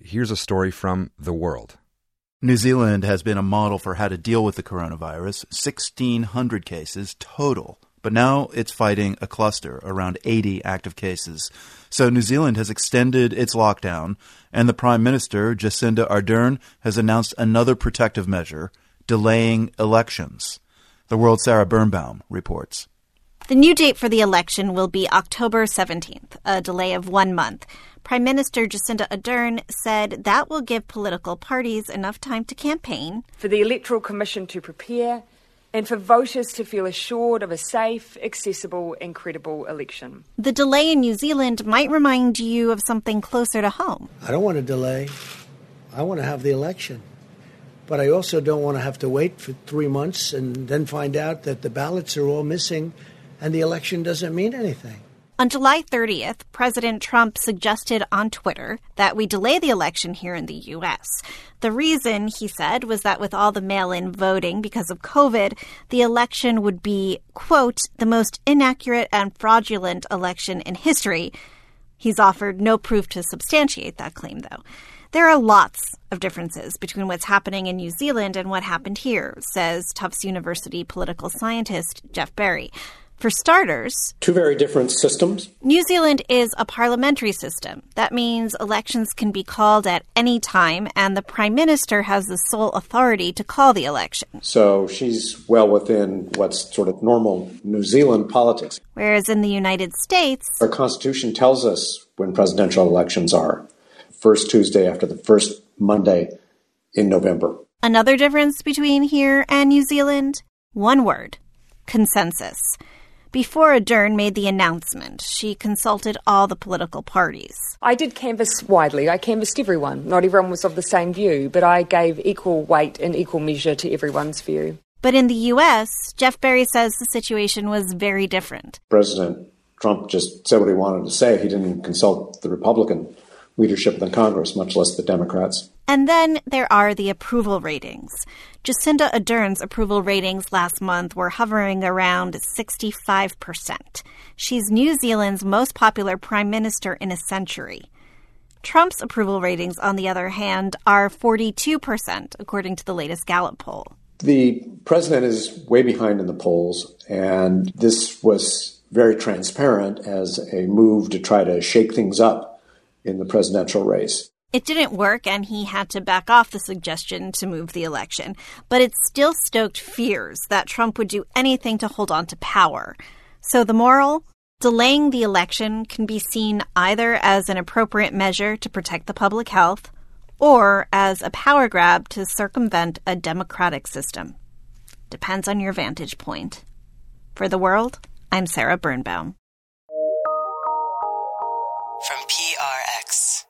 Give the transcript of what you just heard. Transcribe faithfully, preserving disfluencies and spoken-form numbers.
here's a story from The World. New Zealand has been a model for how to deal with the coronavirus, sixteen hundred cases total. But now it's fighting a cluster, around eighty active cases. So New Zealand has extended its lockdown, and the Prime Minister, Jacinda Ardern, has announced another protective measure, delaying elections. The World's Sarah Birnbaum reports. The new date for the election will be October seventeenth, a delay of one month. Prime Minister Jacinda Ardern said that will give political parties enough time to campaign, for the Electoral Commission to prepare, and for voters to feel assured of a safe, accessible and credible election. The delay in New Zealand might remind you of something closer to home. I don't want to delay. I want to have the election. But I also don't want to have to wait for three months and then find out that the ballots are all missing and the election doesn't mean anything. On July thirtieth, President Trump suggested on Twitter that we delay the election here in the U S. The reason, he said, was that with all the mail-in voting because of COVID, the election would be, quote, the most inaccurate and fraudulent election in history. He's offered no proof to substantiate that claim, though. There are lots of differences between what's happening in New Zealand and what happened here, says Tufts University political scientist Jeff Berry. For starters, two very different systems. New Zealand is a parliamentary system. That means elections can be called at any time, and the Prime Minister has the sole authority to call the election. So she's well within what's sort of normal New Zealand politics. Whereas in the United States, our Constitution tells us when presidential elections are. First Tuesday after the first Monday in November. Another difference between here and New Zealand? One word: consensus. Before Ardern made the announcement, she consulted all the political parties. I did canvass widely. I canvassed everyone. Not everyone was of the same view, but I gave equal weight and equal measure to everyone's view. But in the U S, Jeff Berry says the situation was very different. President Trump just said what he wanted to say. He didn't consult the Republican leadership in Congress, much less the Democrats. And then there are the approval ratings. Jacinda Ardern's approval ratings last month were hovering around sixty-five percent. She's New Zealand's most popular prime minister in a century. Trump's approval ratings, on the other hand, are forty-two percent, according to the latest Gallup poll. The president is way behind in the polls, and this was very transparent as a move to try to shake things up in the presidential race. It didn't work, and he had to back off the suggestion to move the election. But it still stoked fears that Trump would do anything to hold on to power. So the moral? Delaying the election can be seen either as an appropriate measure to protect the public health or as a power grab to circumvent a democratic system. Depends on your vantage point. For The World, I'm Sarah Birnbaum. From P R X.